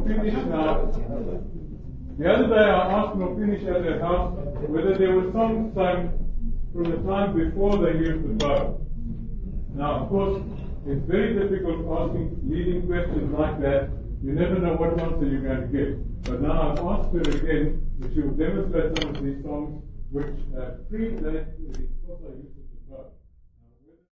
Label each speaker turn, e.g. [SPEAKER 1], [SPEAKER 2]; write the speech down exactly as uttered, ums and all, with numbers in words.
[SPEAKER 1] Nopinish now. The other day I asked Nopinish at her house whether there were songs sung from the time before they used the bow. Now, of course, it's very difficult asking leading questions like that. You never know what answer you're going to get. But now I've asked her again that she will demonstrate some of these songs which uh, predate the Xhosa use of the bow.